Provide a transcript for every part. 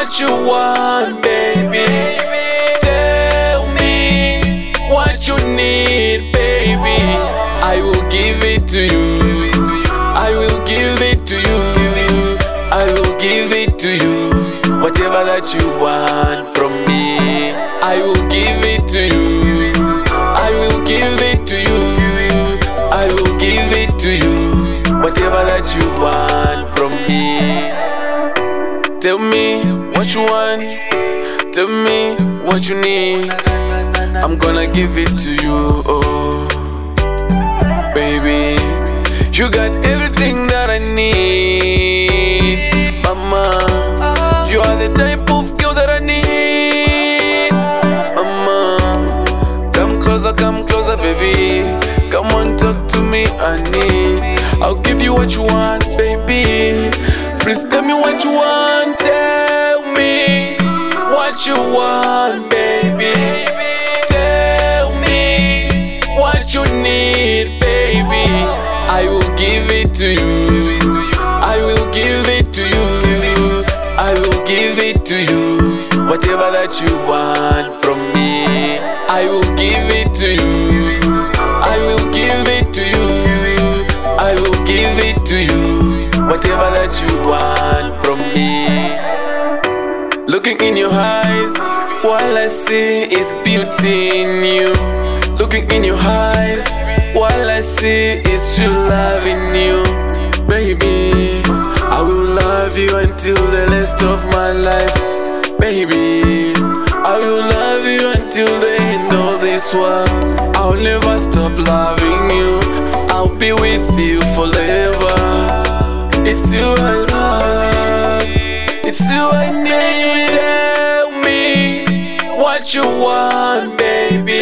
what you want, baby. Tell me what you need, baby. I will give it to you. I will give it to you. I will give it to you. Whatever that you want from me, I will give it to you. I will give it to you. I will give it to you. Whatever that you want from me. Tell me what you want. Tell me what you need. I'm gonna give it to you. Oh, baby, you got everything that I need. Mama, you are the type of girl that I need. Mama, come closer, baby. Come on, talk to me, honey. I'll give you what you want, baby. Please tell me what you want. Tell me what you want, baby. Tell me what you need, baby. I will give it to you. I will give it to you. I will give it to you. Whatever that you want from me, I will give it to you. I will give it to you. I will give it to you. Whatever that you want from me. Looking in your eyes, all I see is beauty in you. Looking in your eyes, all I see is true love in you. Baby, I will love you until the rest of my life. Baby, I will love you until the end of this world. I'll never stop loving you. I'll be with you forever. It's you I love. It's you I need. Tell me what you want, baby.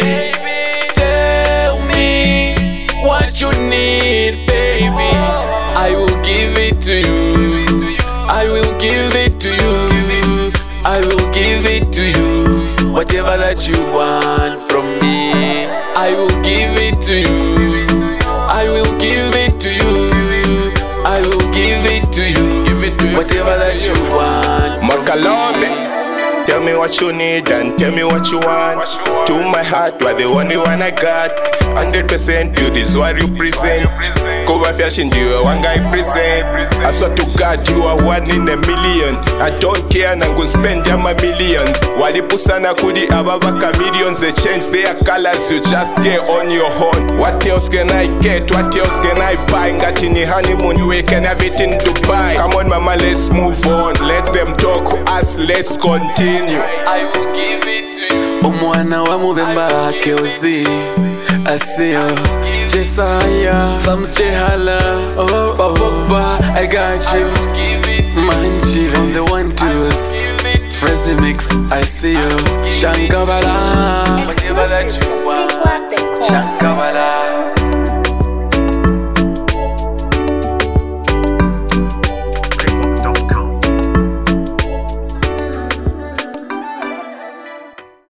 Tell me what you need, baby. I will give it to you. I will give it to you. I will give it to you. Whatever that you want from me, I will give it to you. I will give it to you. I will give it to you. Give it to you. Whatever that you want. Makalome, tell me what you need and tell me what you want. To my heart, you are the only one I got. 100% you, this is what you present. Cover fashion, you are one guy present. I swear to God, you are one in a million. I don't care, and I'm gonna spend my millions. Walipusana kudi ababa chameleons. They change their colors, you just stay on your own. What else can I get? What else can I buy? Ngatini honeymoon, we can have it in Dubai. Come on mama, let's move on. Let them talk, us, let's continue. I will give it to you. Omwana wa mubemba keozi Asio Jesaya Sams Jehala. Oh, Papa, I got you. Manchi on the 1-2s. Frezi mix, I see you. Shankabala.